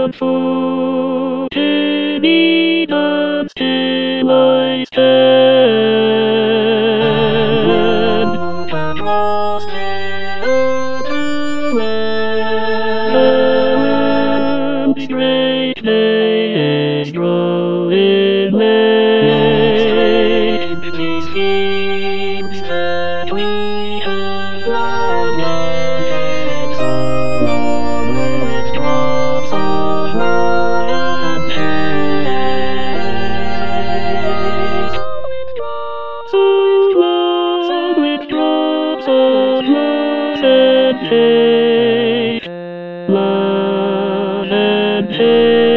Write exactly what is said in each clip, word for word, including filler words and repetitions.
comfort to me dance till I stand. Across the land, straight days growing late. These schemes that we have loved and so long with drops of blood and hate. So long with drops of blood and hate. Blood and hate.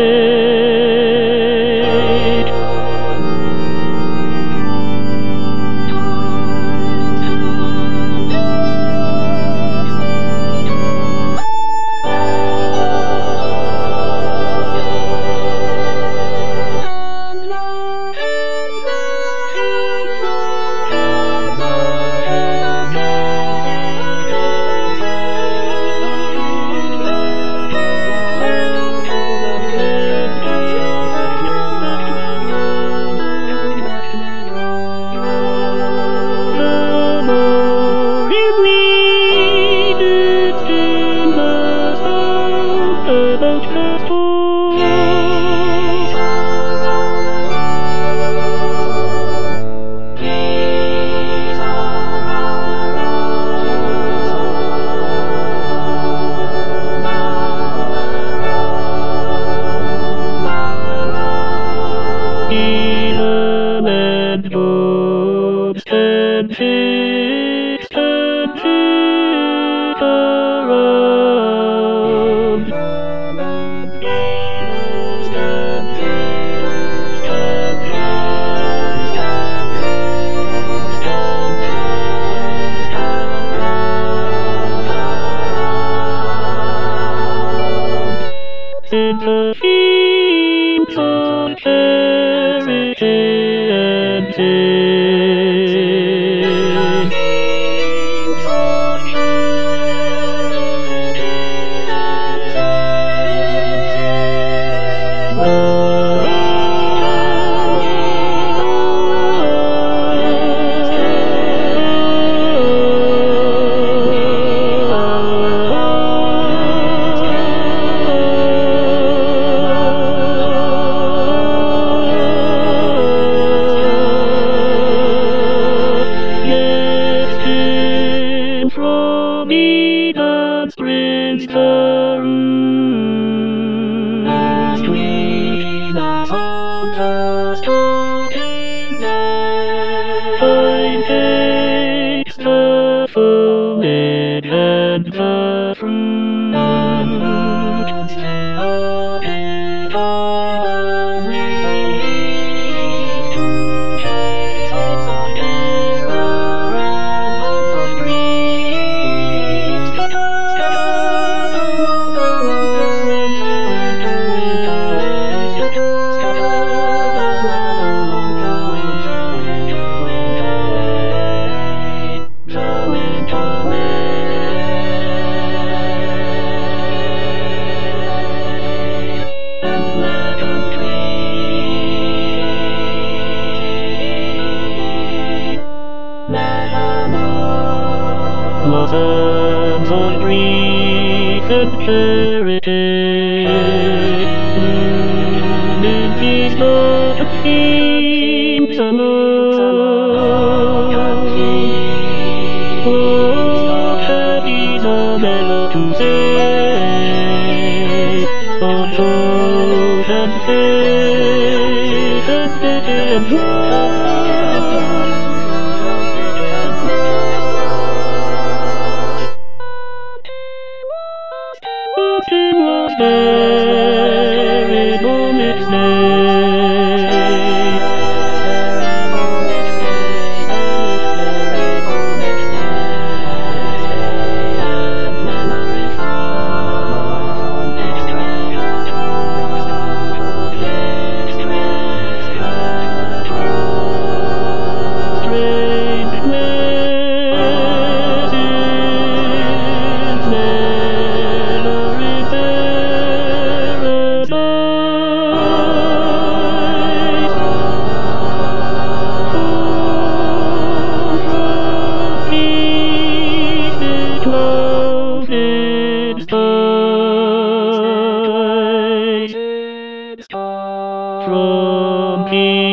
And fixed and fixed around. Fixed and fixed and fixed and fixed and fixed around. In the fields of charity and sin. From Eden's springs the roots, between us on the stoking day. Time takes the foliage and the fruit, still it all leads to shades of terror and hope of dreams. Blossoms of grief and charity, bloom in peace not of keeps alone. What had Isabella to say of thought and faith and pity and love? She was buried on its from here.